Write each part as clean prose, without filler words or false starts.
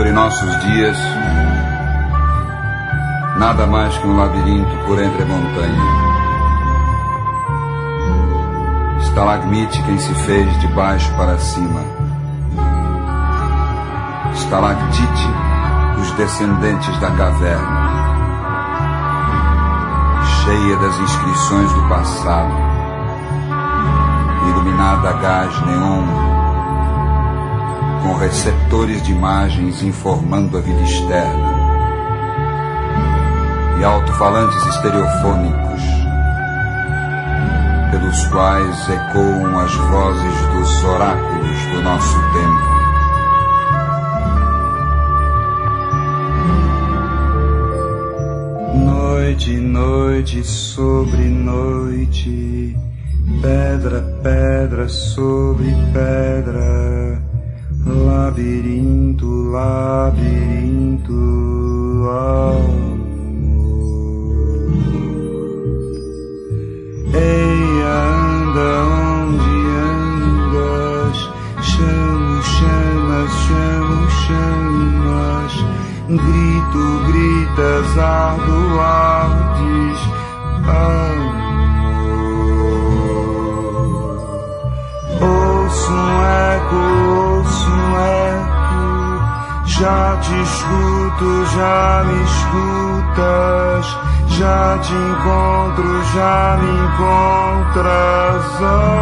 sobre nossos dias, nada mais que um labirinto por entre a montanha. Estalagmite quem se fez de baixo para cima. Estalactite os descendentes da caverna, cheia das inscrições do passado, iluminada a gás neon, com receptores de imagens informando a vida externa, e alto-falantes estereofônicos, pelos quais ecoam as vozes dos oráculos do nosso tempo. Noite, noite sobre noite, pedra, pedra sobre pedra, labirinto, labirinto, amor. Eia, anda onde andas, chamo, chamas, chamo, chamas, grito, gritas, ardo, ardes, amor. Ouço um eco, já te escuto, já me escutas, já te encontro, já me encontras,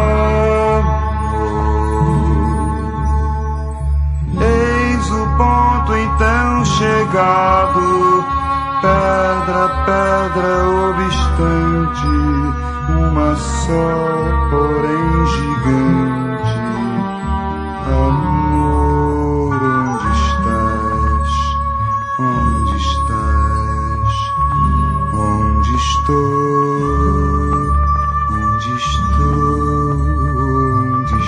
amor. Eis o ponto então chegado, pedra, pedra obstante, uma só, porém gigante. Amor, onde estás? Onde estás? Onde estou? Onde estou? Onde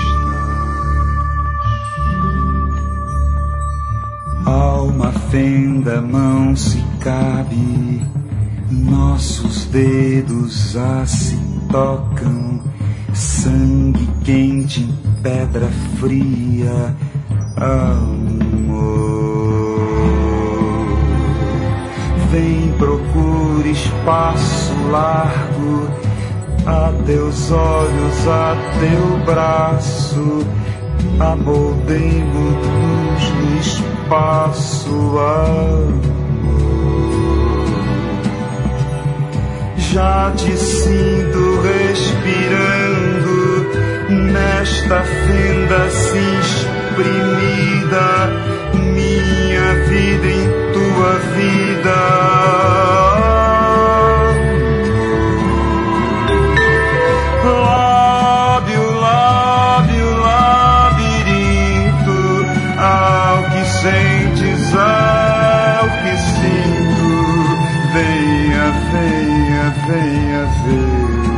estás? Alma, fenda, mão se cabe, nossos dedos a se tocam, sangue quente em pedra fria, amor. Vem, procura espaço largo, a teus olhos, a teu braço, amoldemos-nos no espaço, amor. Já te sinto respirando nesta fenda assim exprimida, minha vida em tua vida. Lábio, lábio, labirinto, ao que sentes, ao que sinto, venha, venha, venha ver.